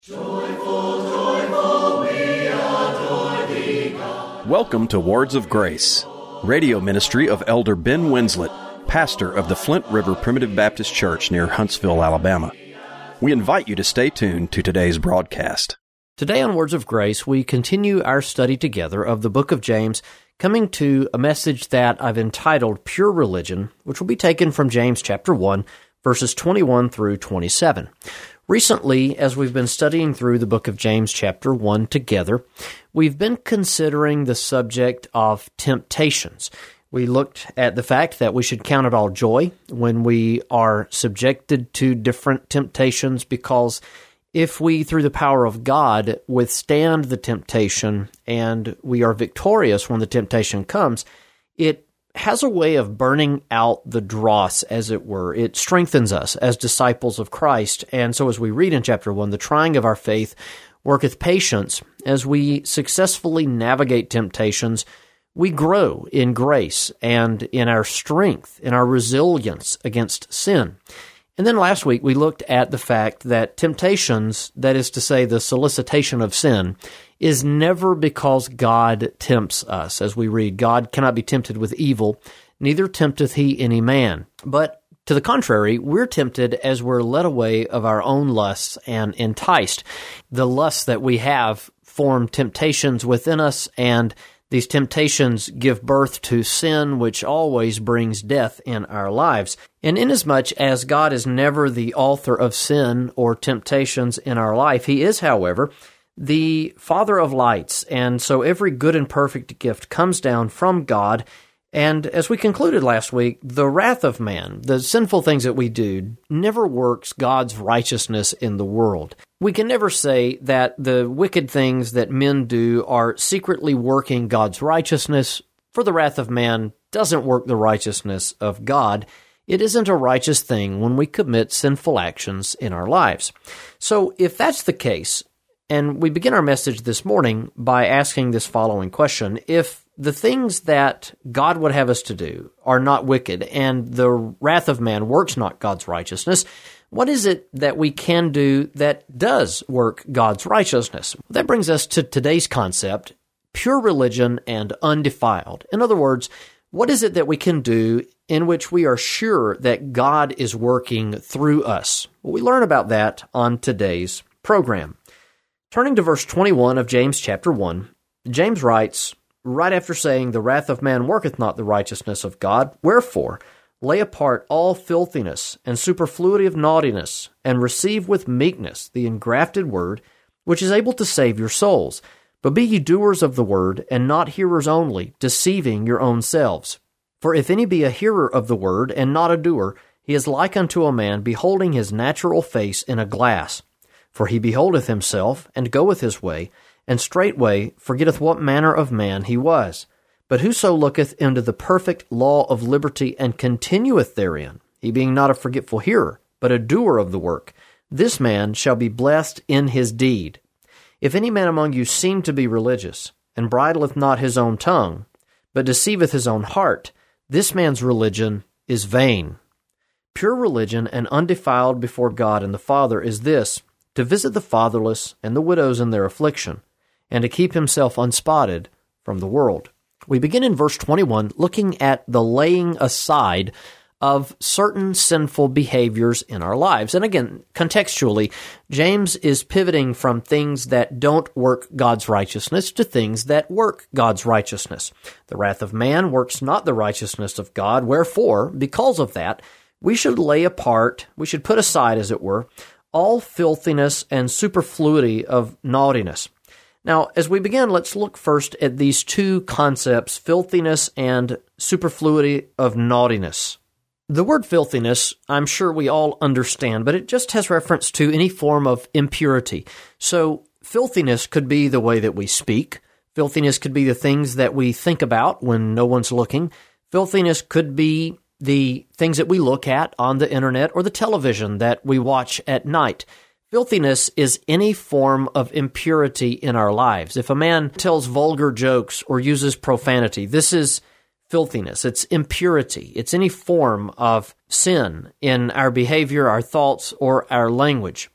Joyful, joyful, we adore thee, God. Welcome to Words of Grace, radio ministry of Elder Ben Winslet, pastor of the Flint River Primitive Baptist Church near Huntsville, Alabama. We invite you to stay tuned to today's broadcast. Today on Words of Grace, we continue our study together of the book of James, coming to a message that I've entitled Pure Religion, which will be taken from James chapter 1, verses 21 through 27. Recently, as we've been studying through the book of James chapter 1 together, we've been considering the subject of temptations. We looked at the fact that we should count it all joy when we are subjected to different temptations, because if we, through the power of God, withstand the temptation and we are victorious when the temptation comes, it has a way of burning out the dross, as it were. It strengthens us as disciples of Christ. And so as we read in chapter 1, the trying of our faith worketh patience. As we successfully navigate temptations, we grow in grace and in our strength, in our resilience against sin. And then last week, we looked at the fact that temptations, that is to say, the solicitation of sin, is never because God tempts us. As we read, God cannot be tempted with evil, neither tempteth he any man. But to the contrary, we're tempted as we're led away of our own lusts and enticed. The lusts that we have form temptations within us, and these temptations give birth to sin, which always brings death in our lives. And inasmuch as God is never the author of sin or temptations in our life, He is, however, the Father of lights. And so every good and perfect gift comes down from God. And as we concluded last week, the wrath of man, the sinful things that we do, never works God's righteousness in the world. We can never say that the wicked things that men do are secretly working God's righteousness, for the wrath of man doesn't work the righteousness of God. It isn't a righteous thing when we commit sinful actions in our lives. So if that's the case, and we begin our message this morning by asking this following question: if the things that God would have us to do are not wicked, and the wrath of man works not God's righteousness, what is it that we can do that does work God's righteousness? That brings us to today's concept, pure religion and undefiled. In other words, what is it that we can do in which we are sure that God is working through us? Well, we learn about that on today's program. Turning to verse 21 of James chapter 1, James writes, right after saying, "The wrath of man worketh not the righteousness of God, wherefore lay apart all filthiness and superfluity of naughtiness, and receive with meekness the engrafted word, which is able to save your souls. But be ye doers of the word, and not hearers only, deceiving your own selves. For if any be a hearer of the word, and not a doer, he is like unto a man beholding his natural face in a glass. For he beholdeth himself, and goeth his way, and straightway forgetteth what manner of man he was. But whoso looketh into the perfect law of liberty, and continueth therein, he being not a forgetful hearer, but a doer of the work, this man shall be blessed in his deed. If any man among you seem to be religious, and bridleth not his own tongue, but deceiveth his own heart, this man's religion is vain. Pure religion and undefiled before God and the Father is this: to visit the fatherless and the widows in their affliction, and to keep himself unspotted from the world." We begin in verse 21 looking at the laying aside of certain sinful behaviors in our lives. And again, contextually, James is pivoting from things that don't work God's righteousness to things that work God's righteousness. The wrath of man works not the righteousness of God, wherefore, because of that, we should lay apart, we should put aside, as it were, all filthiness and superfluity of naughtiness. Now, as we begin, let's look first at these two concepts, filthiness and superfluity of naughtiness. The word filthiness, I'm sure we all understand, but it just has reference to any form of impurity. So, filthiness could be the way that we speak. Filthiness could be the things that we think about when no one's looking. Filthiness could be the things that we look at on the internet or the television that we watch at night. Filthiness is any form of impurity in our lives. If a man tells vulgar jokes or uses profanity, this is filthiness. It's impurity. It's any form of sin in our behavior, our thoughts, or our language.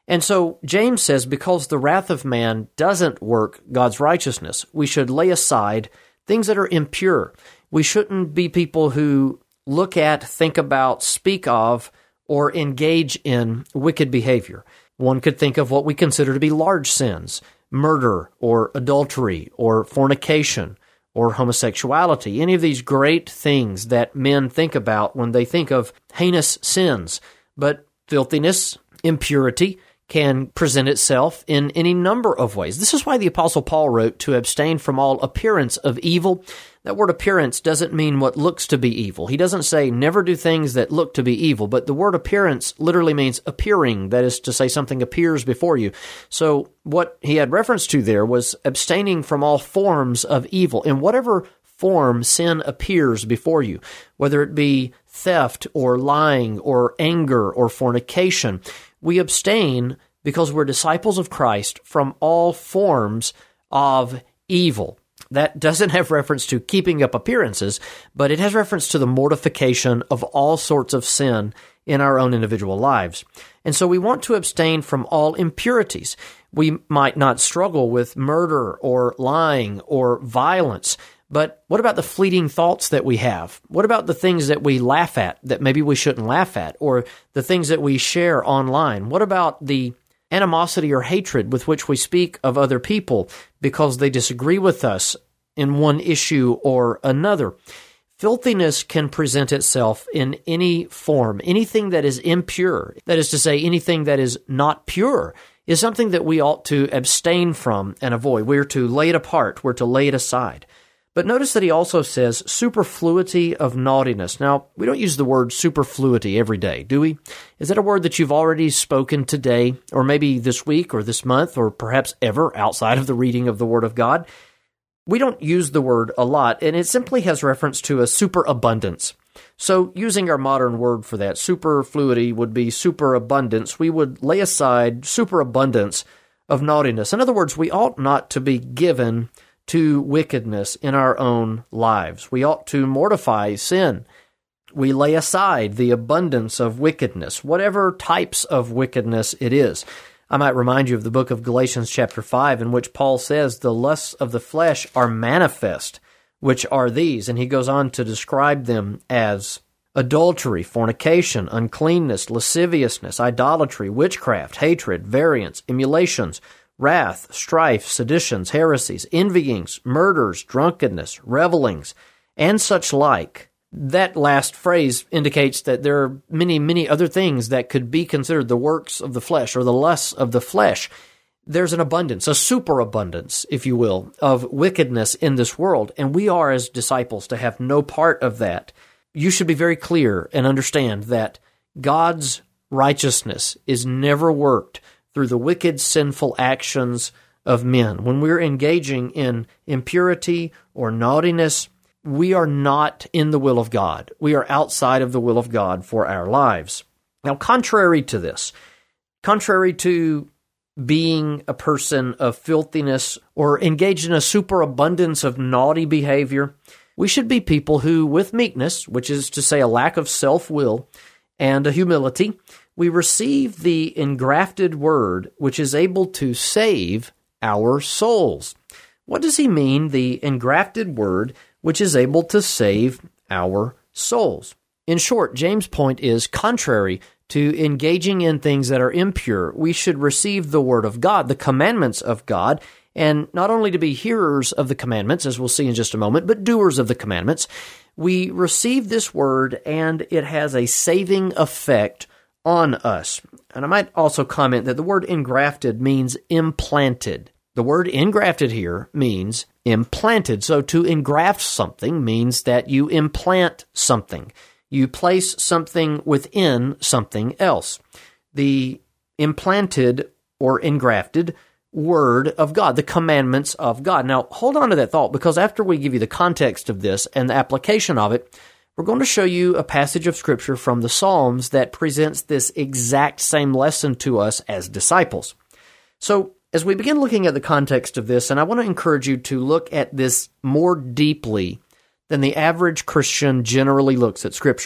And so James says, because the wrath of man doesn't work God's righteousness, we should lay aside things that are impure. We shouldn't be people who look at, think about, speak of, or engage in wicked behavior. One could think of what we consider to be large sins, murder or adultery or fornication or homosexuality, any of these great things that men think about when they think of heinous sins. But filthiness, impurity, can present itself in any number of ways. This is why the Apostle Paul wrote to abstain from all appearance of evil. That word appearance doesn't mean what looks to be evil. He doesn't say never do things that look to be evil, but the word appearance literally means appearing. That is to say something appears before you. So what he had reference to there was abstaining from all forms of evil. In whatever form sin appears before you, whether it be theft or lying or anger or fornication, we abstain because we're disciples of Christ from all forms of evil. That doesn't have reference to keeping up appearances, but it has reference to the mortification of all sorts of sin in our own individual lives. And so we want to abstain from all impurities. We might not struggle with murder or lying or violence, but what about the fleeting thoughts that we have? What about the things that we laugh at that maybe we shouldn't laugh at, or the things that we share online? What about the animosity or hatred with which we speak of other people because they disagree with us in one issue or another? Filthiness can present itself in any form. Anything that is impure, that is to say, anything that is not pure, is something that we ought to abstain from and avoid. We're to lay it apart. We're to lay it aside. But notice that he also says superfluity of naughtiness. Now, we don't use the word superfluity every day, do we? Is that a word that you've already spoken today, or maybe this week, or this month, or perhaps ever outside of the reading of the Word of God? We don't use the word a lot, and it simply has reference to a superabundance. So using our modern word for that, superfluity would be superabundance. We would lay aside superabundance of naughtiness. In other words, we ought not to be given to wickedness in our own lives. We ought to mortify sin. We lay aside the abundance of wickedness, whatever types of wickedness it is. I might remind you of the book of Galatians chapter 5, in which Paul says, the lusts of the flesh are manifest, which are these. And he goes on to describe them as adultery, fornication, uncleanness, lasciviousness, idolatry, witchcraft, hatred, variance, emulations, wrath, strife, seditions, heresies, envyings, murders, drunkenness, revelings, and such like. That last phrase indicates that there are many, many other things that could be considered the works of the flesh or the lusts of the flesh. There's an abundance, a superabundance, if you will, of wickedness in this world, and we are, as disciples, to have no part of that. You should be very clear and understand that God's righteousness is never worked through the wicked, sinful actions of men. When we're engaging in impurity or naughtiness, we are not in the will of God. We are outside of the will of God for our lives. Now, contrary to this, contrary to being a person of filthiness or engaged in a superabundance of naughty behavior, we should be people who, with meekness, which is to say a lack of self-will and a humility, we receive the engrafted word which is able to save our souls. What does he mean, the engrafted word which is able to save our souls? In short, James' point is, contrary to engaging in things that are impure, we should receive the word of God, the commandments of God, and not only to be hearers of the commandments, as we'll see in just a moment, but doers of the commandments. We receive this word, and it has a saving effect on us. And I might also comment that the word engrafted means implanted. The word engrafted here means implanted. So to engraft something means that you implant something. You place something within something else. The implanted or engrafted word of God, the commandments of God. Now, hold on to that thought, because after we give you the context of this and the application of it, we're going to show you a passage of Scripture from the Psalms that presents this exact same lesson to us as disciples. So, as we begin looking at the context of this, and I want to encourage you to look at this more deeply than the average Christian generally looks at Scripture.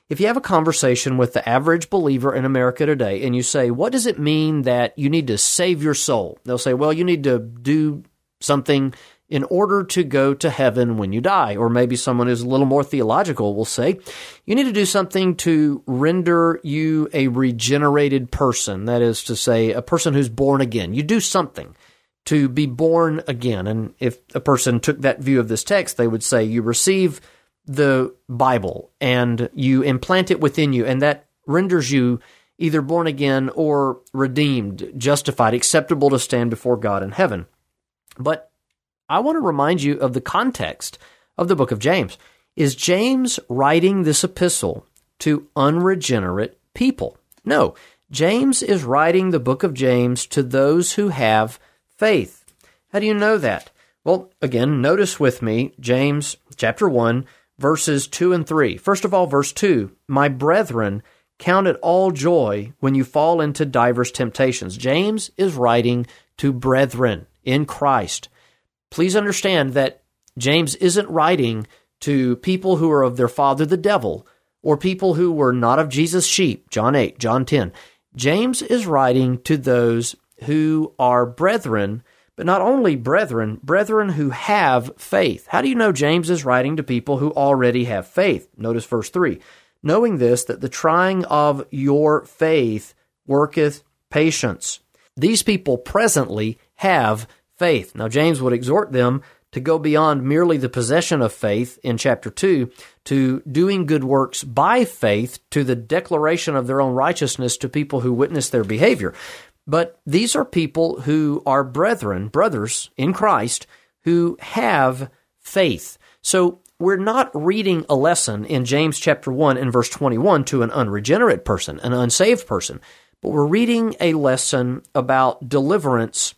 If you have a conversation with the average believer in America today and you say, what does it mean that you need to save your soul? They'll say, well, you need to do something in order to go to heaven when you die. Or maybe someone who's a little more theological will say, you need to do something to render you a regenerated person. That is to say, a person who's born again. You do something to be born again. And if a person took that view of this text, they would say you receive the Bible and you implant it within you, and that renders you either born again or redeemed, justified, acceptable to stand before God in heaven. But I want to remind you of the context of the book of James. Is James writing this epistle to unregenerate people? No. James is writing the book of James to those who have faith. How do you know that? Well, again, notice with me James chapter 1, verses 2 and 3. First of all, verse 2, my brethren, count it all joy when you fall into divers temptations. James is writing to brethren in Christ. Please understand that James isn't writing to people who are of their father the devil, or people who were not of Jesus' sheep, John 8, John 10. James is writing to those who are brethren, but not only brethren who have faith. How do you know James is writing to people who already have faith? Notice verse 3. Knowing this, that the trying of your faith worketh patience. These people presently have faith. Now, James would exhort them to go beyond merely the possession of faith in chapter 2 to doing good works by faith, to the declaration of their own righteousness to people who witness their behavior. But these are people who are brethren, brothers in Christ, who have faith. So we're not reading a lesson in James chapter 1 and verse 21 to an unregenerate person, an unsaved person, but we're reading a lesson about deliverance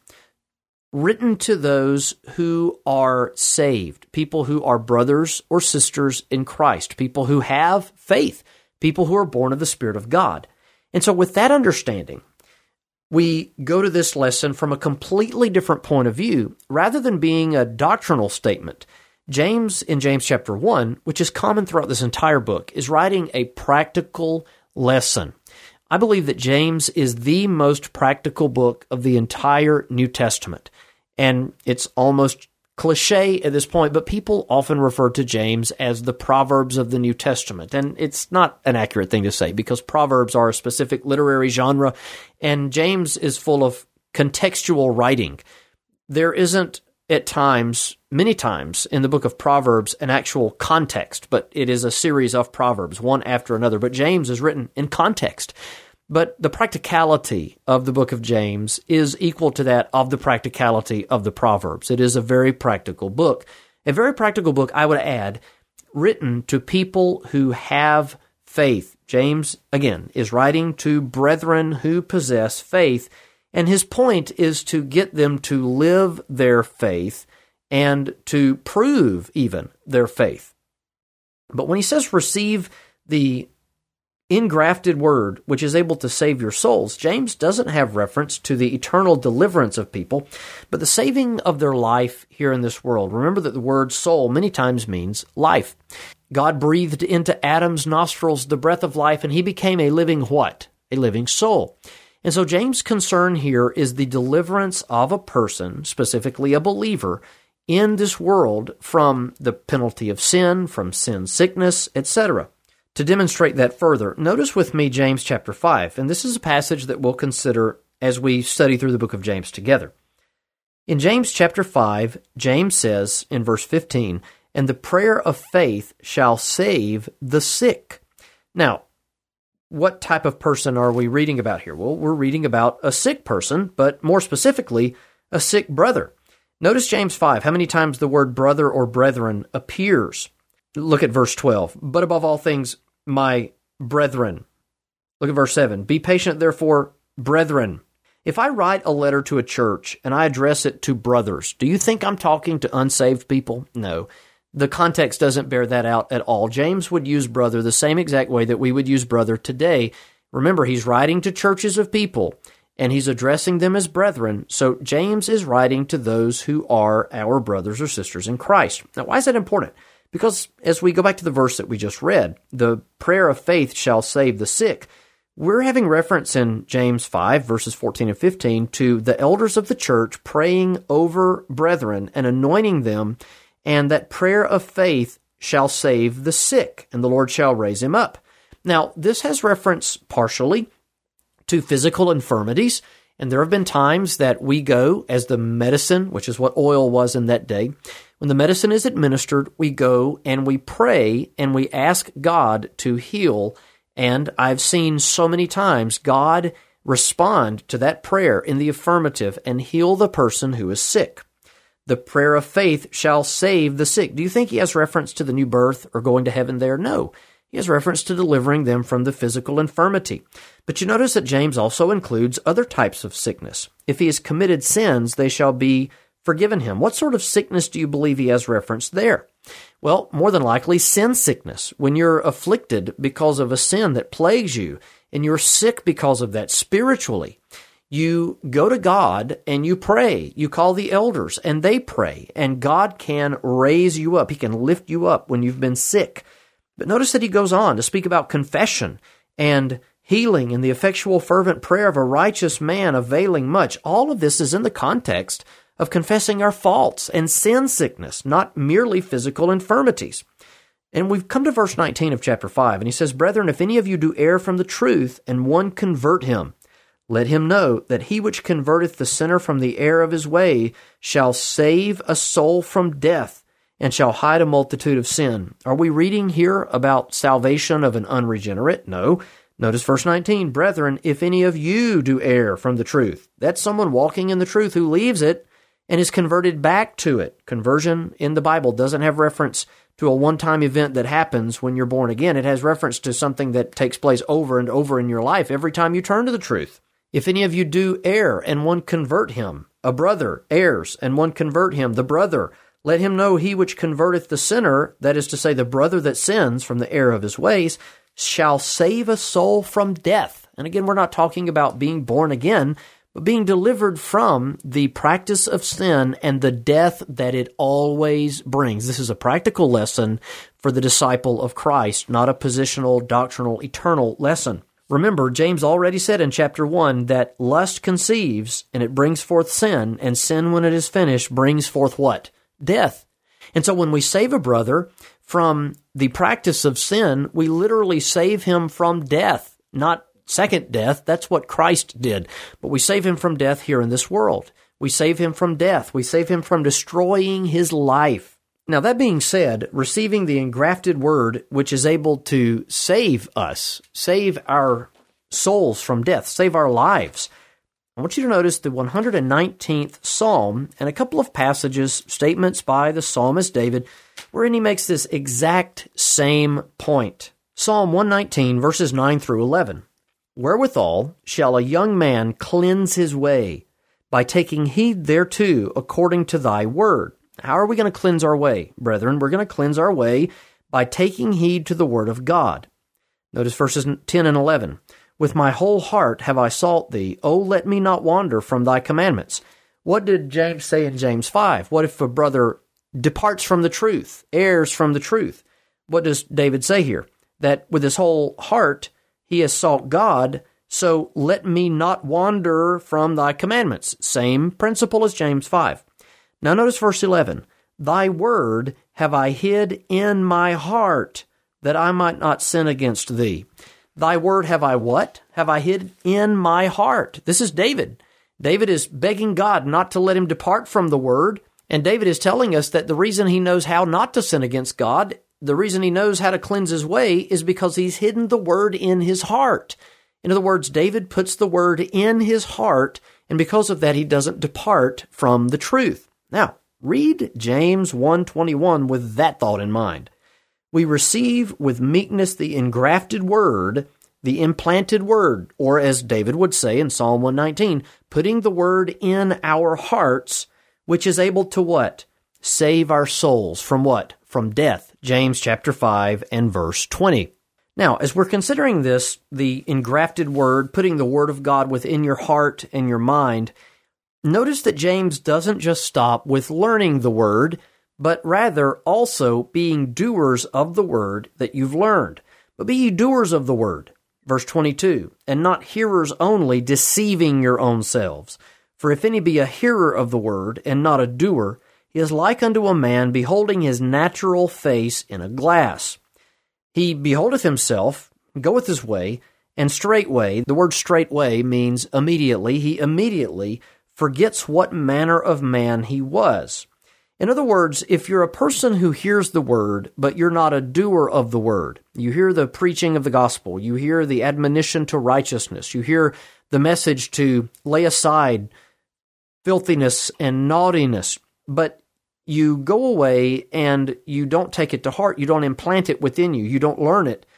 written to those who are saved, people who are brothers or sisters in Christ, people who have faith, people who are born of the Spirit of God. And so with that understanding, we go to this lesson from a completely different point of view. Rather than being a doctrinal statement, James, in James chapter 1, which is common throughout this entire book, is writing a practical lesson. I believe that James is the most practical book of the entire New Testament. And it's almost cliche at this point, but people often refer to James as the Proverbs of the New Testament. And it's not an accurate thing to say, because Proverbs are a specific literary genre, and James is full of contextual writing. There isn't at times, many times, in the book of Proverbs an actual context, but it is a series of Proverbs, one after another. But James is written in context. But the practicality of the book of James is equal to that of the practicality of the Proverbs. It is a very practical book. A very practical book, I would add, written to people who have faith. James, again, is writing to brethren who possess faith, and his point is to get them to live their faith and to prove even their faith. But when he says receive the engrafted word, which is able to save your souls, James doesn't have reference to the eternal deliverance of people, but the saving of their life here in this world. Remember that the word soul many times means life. God breathed into Adam's nostrils the breath of life, and he became a living what? A living soul. And so James' concern here is the deliverance of a person, specifically a believer, in this world from the penalty of sin, from sin sickness, etc. To demonstrate that further, notice with me James chapter 5, and this is a passage that we'll consider as we study through the book of James together. In James chapter 5, James says in verse 15, and the prayer of faith shall save the sick. Now, what type of person are we reading about here? Well, we're reading about a sick person, but more specifically, a sick brother. Notice James 5, how many times the word brother or brethren appears. Look at verse 12. But above all things, my brethren. Look at verse 7. Be patient, therefore, brethren. If I write a letter to a church and I address it to brothers, do you think I'm talking to unsaved people? No. The context doesn't bear that out at all. James would use brother the same exact way that we would use brother today. Remember, he's writing to churches of people, and he's addressing them as brethren. So James is writing to those who are our brothers or sisters in Christ. Now, why is that important? Because as we go back to the verse that we just read, the prayer of faith shall save the sick. We're having reference in James 5, verses 14 and 15, to the elders of the church praying over brethren and anointing them, and that prayer of faith shall save the sick, and the Lord shall raise him up. Now, this has reference partially to physical infirmities, and there have been times that we go as the medicine, which is what oil was in that day. When the medicine is administered, we go and we pray and we ask God to heal. And I've seen so many times God respond to that prayer in the affirmative and heal the person who is sick. The prayer of faith shall save the sick. Do you think he has reference to the new birth or going to heaven there? No. He has reference to delivering them from the physical infirmity. But you notice that James also includes other types of sickness. If he has committed sins, they shall be forgiven him. What sort of sickness do you believe he has referenced there? Well, more than likely, sin sickness. When you're afflicted because of a sin that plagues you, and you're sick because of that spiritually, you go to God and you pray. You call the elders and they pray, and God can raise you up. He can lift you up when you've been sick. But notice that he goes on to speak about confession and healing and the effectual fervent prayer of a righteous man availing much. All of this is in the context of confessing our faults and sin sickness, not merely physical infirmities. And we've come to verse 19 of chapter 5, and he says, Brethren, if any of you do err from the truth, and one convert him, let him know that he which converteth the sinner from the error of his way shall save a soul from death, and shall hide a multitude of sin. Are we reading here about salvation of an unregenerate? No. Notice verse 19, Brethren, if any of you do err from the truth. That's someone walking in the truth who leaves it and is converted back to it. Conversion in the Bible doesn't have reference to a one-time event that happens when you're born again. It has reference to something that takes place over and over in your life every time you turn to the truth. If any of you do err and one convert him, a brother errs and one convert him, the brother, let him know he which converteth the sinner, that is to say the brother that sins from the error of his ways, shall save a soul from death. And again, we're not talking about being born again, but being delivered from the practice of sin and the death that it always brings. This is a practical lesson for the disciple of Christ, not a positional, doctrinal, eternal lesson. Remember, James already said in chapter 1 that lust conceives and it brings forth sin, and sin when it is finished brings forth what? Death. And so when we save a brother from the practice of sin, we literally save him from death, not second death. That's what Christ did. But we save him from death here in this world. We save him from death. We save him from destroying his life. Now, that being said, receiving the engrafted word, which is able to save us, save our souls from death, save our lives, I want you to notice the 119th Psalm and a couple of passages, statements by the psalmist David, wherein he makes this exact same point. Psalm 119, verses 9 through 11. Wherewithal shall a young man cleanse his way? By taking heed thereto according to thy word. How are we going to cleanse our way, brethren? We're going to cleanse our way by taking heed to the word of God. Notice verses 10 and 11. With my whole heart have I sought thee. O let me not wander from thy commandments. What did James say in James 5? What if a brother departs from the truth, errs from the truth? What does David say here? That with his whole heart he has sought God, so let me not wander from thy commandments. Same principle as James 5. Now notice verse 11. Thy word have I hid in my heart, that I might not sin against thee. Thy word have I what? Have I hid in my heart. This is David. David is begging God not to let him depart from the word, and David is telling us that the reason he knows how not to sin against God, the reason he knows how to cleanse his way, is because he's hidden the word in his heart. In other words, David puts the word in his heart, and because of that, he doesn't depart from the truth. Now, read James 1:21 with that thought in mind. We receive with meekness the engrafted word, the implanted word, or as David would say in Psalm 119, putting the word in our hearts, which is able to what? Save our souls from what? From death. James chapter 5 and verse 20. Now, as we're considering this, the engrafted word, putting the word of God within your heart and your mind, notice that James doesn't just stop with learning the word, but rather also being doers of the word that you've learned. But be ye doers of the word. Verse 22, and not hearers only, deceiving your own selves. For if any be a hearer of the word, and not a doer, he is like unto a man beholding his natural face in a glass. He beholdeth himself, goeth his way, and straightway, the word straightway means immediately, he immediately forgets what manner of man he was. In other words, if you're a person who hears the word, but you're not a doer of the word, you hear the preaching of the gospel, you hear the admonition to righteousness, you hear the message to lay aside filthiness and naughtiness, but you go away and you don't take it to heart, you don't implant it within you, you don't learn it,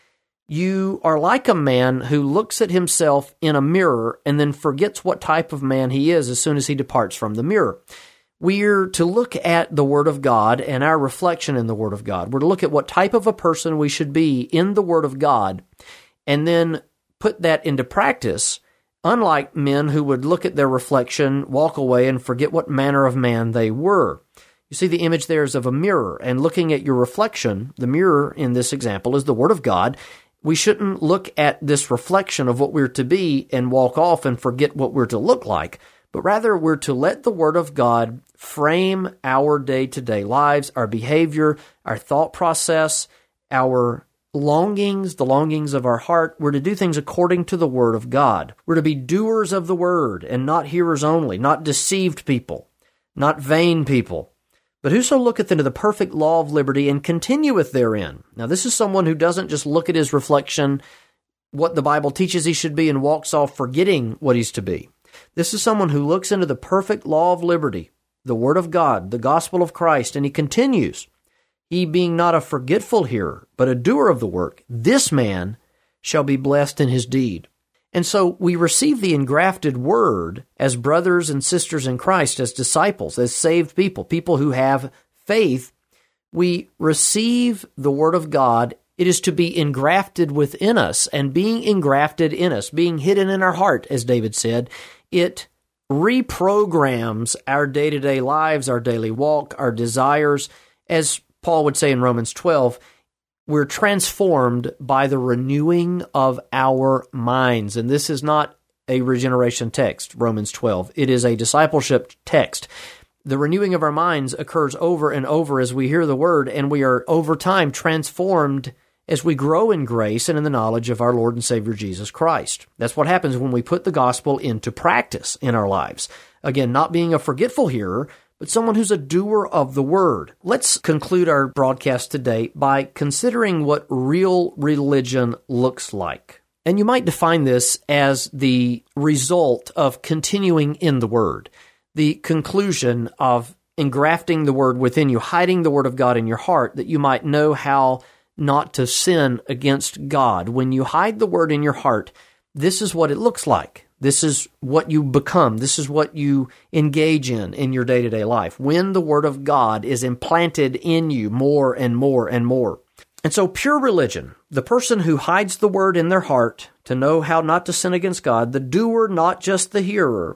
you are like a man who looks at himself in a mirror and then forgets what type of man he is as soon as he departs from the mirror. We're to look at the Word of God and our reflection in the Word of God. We're to look at what type of a person we should be in the Word of God and then put that into practice, unlike men who would look at their reflection, walk away, and forget what manner of man they were. You see, the image there is of a mirror, and looking at your reflection, the mirror in this example is the Word of God. We shouldn't look at this reflection of what we're to be and walk off and forget what we're to look like, but rather we're to let the Word of God frame our day-to-day lives, our behavior, our thought process, our longings, the longings of our heart. We're to do things according to the Word of God. We're to be doers of the Word and not hearers only, not deceived people, not vain people. But whoso looketh into the perfect law of liberty and continueth therein. Now this is someone who doesn't just look at his reflection, what the Bible teaches he should be, and walks off forgetting what he's to be. This is someone who looks into the perfect law of liberty, the Word of God, the gospel of Christ, and he continues. He being not a forgetful hearer, but a doer of the work, this man shall be blessed in his deed. And so we receive the engrafted Word as brothers and sisters in Christ, as disciples, as saved people, people who have faith. We receive the Word of God. It is to be engrafted within us, and being engrafted in us, being hidden in our heart, as David said, it reprograms our day-to-day lives, our daily walk, our desires. As Paul would say in Romans 12, we're transformed by the renewing of our minds. And this is not a regeneration text, Romans 12. It is a discipleship text. The renewing of our minds occurs over and over as we hear the Word, and we are over time transformed as we grow in grace and in the knowledge of our Lord and Savior Jesus Christ. That's what happens when we put the gospel into practice in our lives. Again, not being a forgetful hearer, but someone who's a doer of the Word. Let's conclude our broadcast today by considering what real religion looks like. And you might define this as the result of continuing in the Word, the conclusion of engrafting the Word within you, hiding the Word of God in your heart, that you might know how not to sin against God. When you hide the Word in your heart, this is what it looks like. This is what you become. This is what you engage in your day-to-day life. When the Word of God is implanted in you more and more and more. And so pure religion, the person who hides the Word in their heart to know how not to sin against God, the doer, not just the hearer.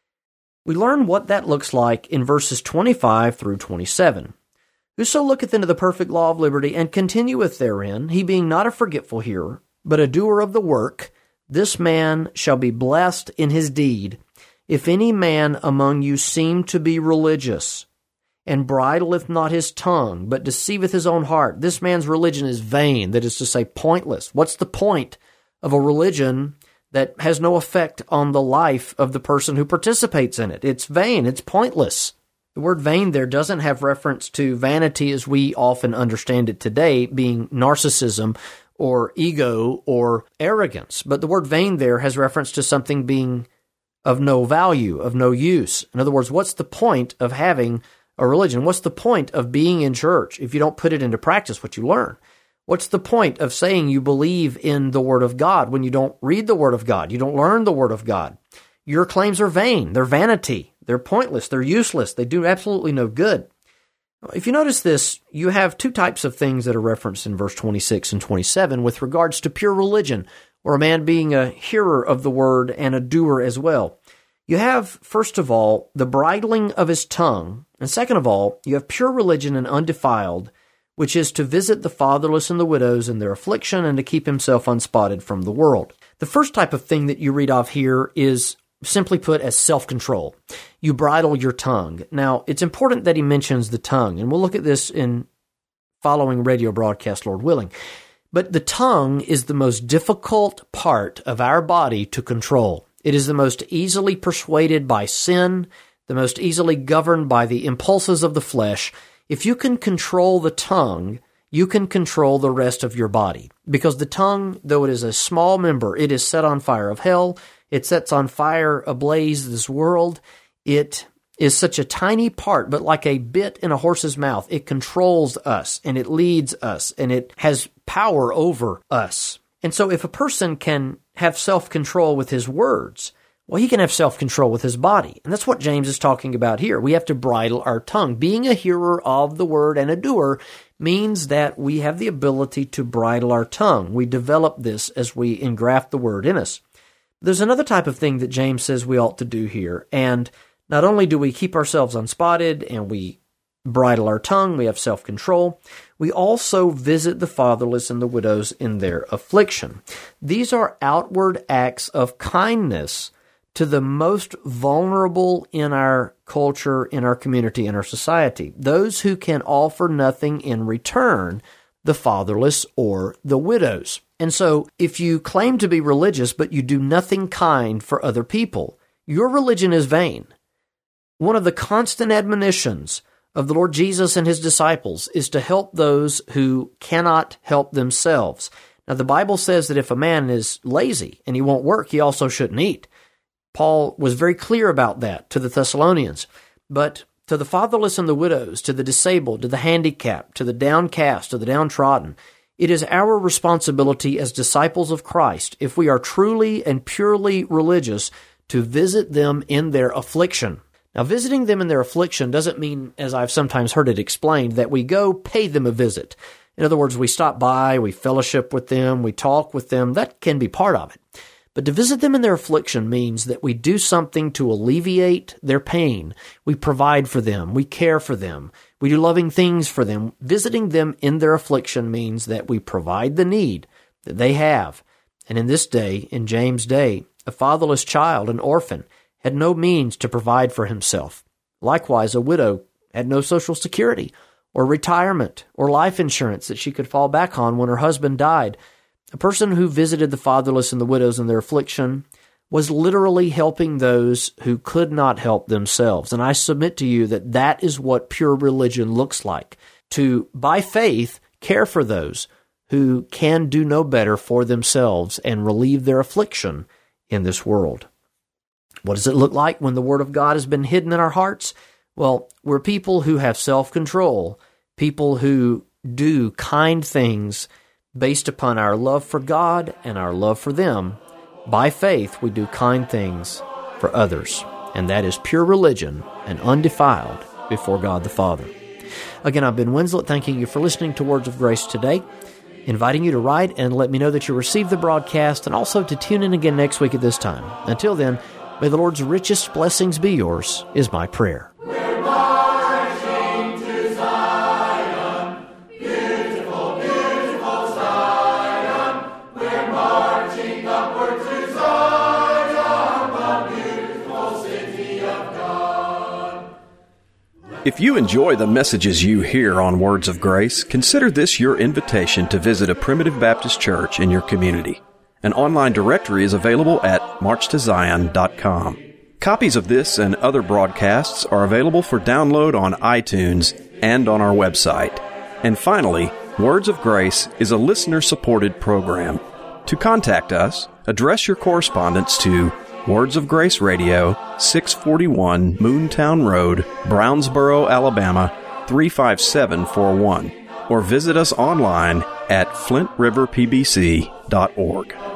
We learn what that looks like in verses 25 through 27. Whoso looketh into the perfect law of liberty and continueth therein, he being not a forgetful hearer, but a doer of the work, this man shall be blessed in his deed. If any man among you seem to be religious, and bridleth not his tongue, but deceiveth his own heart, this man's religion is vain, that is to say, pointless. What's the point of a religion that has no effect on the life of the person who participates in it? It's vain, it's pointless. The word vain there doesn't have reference to vanity as we often understand it today, being narcissism or ego or arrogance. But the word vain there has reference to something being of no value, of no use. In other words, what's the point of having a religion? What's the point of being in church if you don't put it into practice what you learn? What's the point of saying you believe in the Word of God when you don't read the Word of God? You don't learn the Word of God. Your claims are vain. They're vanity. They're pointless. They're useless. They do absolutely no good. If you notice this, you have two types of things that are referenced in verse 26 and 27 with regards to pure religion, or a man being a hearer of the Word and a doer as well. You have, first of all, the bridling of his tongue, and second of all, you have pure religion and undefiled, which is to visit the fatherless and the widows in their affliction and to keep himself unspotted from the world. The first type of thing that you read off here is simply put as self-control. You bridle your tongue. Now, it's important that he mentions the tongue, and we'll look at this in following radio broadcast, Lord willing. But the tongue is the most difficult part of our body to control. It is the most easily persuaded by sin, the most easily governed by the impulses of the flesh. If you can control the tongue, you can control the rest of your body. Because the tongue, though it is a small member, it is set on fire of hell. It sets on fire ablaze this world. It is such a tiny part, but like a bit in a horse's mouth. It controls us, and it leads us, and it has power over us. And so if a person can have self-control with his words, well, he can have self-control with his body. And that's what James is talking about here. We have to bridle our tongue. Being a hearer of the word and a doer means that we have the ability to bridle our tongue. We develop this as we engraft the word in us. There's another type of thing that James says we ought to do here, and not only do we keep ourselves unspotted and we bridle our tongue, we have self-control, we also visit the fatherless and the widows in their affliction. These are outward acts of kindness to the most vulnerable in our culture, in our community, in our society. Those who can offer nothing in return, the fatherless or the widows. And so if you claim to be religious but you do nothing kind for other people, your religion is vain. One of the constant admonitions of the Lord Jesus and his disciples is to help those who cannot help themselves. Now, the Bible says that if a man is lazy and he won't work, he also shouldn't eat. Paul was very clear about that to the Thessalonians. But to the fatherless and the widows, to the disabled, to the handicapped, to the downcast, to the downtrodden, it is our responsibility as disciples of Christ, if we are truly and purely religious, to visit them in their affliction. Now, visiting them in their affliction doesn't mean, as I've sometimes heard it explained, that we go pay them a visit. In other words, we stop by, we fellowship with them, we talk with them. That can be part of it. But to visit them in their affliction means that we do something to alleviate their pain. We provide for them. We care for them. We do loving things for them. Visiting them in their affliction means that we provide the need that they have. And in this day, in James' day, a fatherless child, an orphan, had no means to provide for himself. Likewise, a widow had no social security or retirement or life insurance that she could fall back on when her husband died. A person who visited the fatherless and the widows in their affliction was literally helping those who could not help themselves. And I submit to you that that is what pure religion looks like, to, by faith, care for those who can do no better for themselves and relieve their affliction in this world. What does it look like when the Word of God has been hidden in our hearts? Well, we're people who have self-control, people who do kind things based upon our love for God and our love for them. By faith, we do kind things for others, and that is pure religion and undefiled before God the Father. Again, I've been Winslet, thanking you for listening to Words of Grace today, inviting you to write and let me know that you received the broadcast, and also to tune in again next week at this time. Until then, may the Lord's richest blessings be yours, is my prayer. We're marching to Zion, beautiful, beautiful Zion. We're marching upward to Zion, the beautiful city of God. If you enjoy the messages you hear on Words of Grace, consider this your invitation to visit a Primitive Baptist church in your community. An online directory is available at marchtozion.com. Copies of this and other broadcasts are available for download on iTunes and on our website. And finally, Words of Grace is a listener-supported program. To contact us, address your correspondence to Words of Grace Radio, 641 Moontown Road, Brownsboro, Alabama, 35741, or visit us online at flintriverpbc.org.